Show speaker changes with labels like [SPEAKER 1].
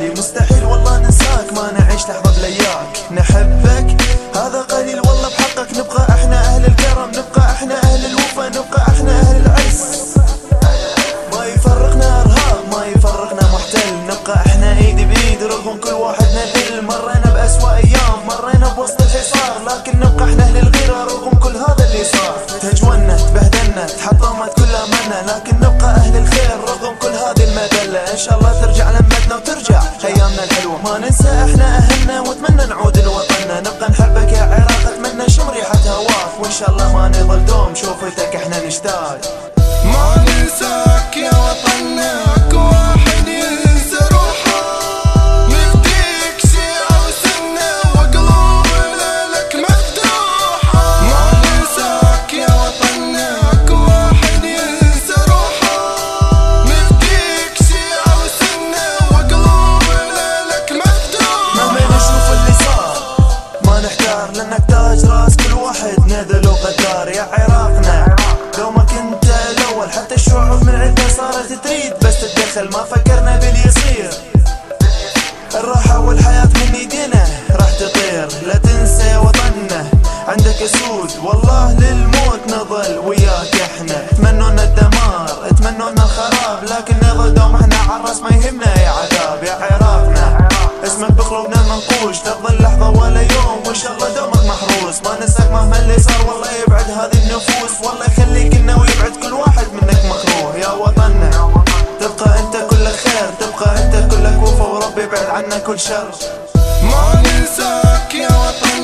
[SPEAKER 1] غالي، مستحيل والله ننساك ما نعيش لحظة بلياك. نحبك هذا قليل والله بحقك، نبقى احنا اهل الكرم، نبقى احنا اهل الوفا، نبقى احنا اهل العز. ما يفرقنا ارهاب، ما يفرقنا محتل، نبقى احنا ايد بايد رغم كل واحد نذل. مرينا بأسوأ ايام، مرينا بوسط الحصار، لكن نبقى احنا اهل الغيرة رغم كل هذا اللي صار. تهجونا تبهدلنا تحطمت كل املنا، لكن نبقى اهل الخير رغم كل هذه المذلة. ان شاء الله ترجع لمتنا وترجع ايامنا الحلوة، ما ننسى احنا اهلنا واتمنى نعود لوطننا. نبقى نحبك يا عراق، اتمنى شم ريحة هواك، وان شاء الله ما نظل دوم شوفتك احنا نشتاق.
[SPEAKER 2] ما ننساك يا وطننا، اكو واحد ينسى روحه، نفديك شيعة وسنة وقلوبنا لك مفتوحة. ما ننساك يا وطننا، اكو واحد ينسى روحه، نفديك شيعة وسنة وقلوبنا لك مفتوحة.
[SPEAKER 1] مهما نشوف اللي صار ما نحتار، لانك تاج راس كل واحد نذل وغدار. يا عراقنا دومك انت الاول، حتى الشعوب من عندنا صارت تريد بس تتدخل، ما فكرنا باللي يصير. الراحة والحياة من ايدينا راح تطير، لا تنسى يا وطننا عندك اسود، والله للموت نظل وياك احنا. تمنونا الدمار تمنونا الخراب، لكن نظل دوم احنا عالراس ما يهمنا يا عذاب. يا عراقنا اسمك بقلوبنا منقوش، تفضل لحظة ولا يوم، وان شاء الله دومك محروس. ما ننساك مهما اللي صار، والله يبعد هذه النفوس، والله يخليك لنا ويبعد كل واحد منك مكروه. يا وطننا تبقى انت كل خير، تبقى انت كلك وفا، وربي يبعد عنا كل شر.
[SPEAKER 2] ما ننساك يا وطن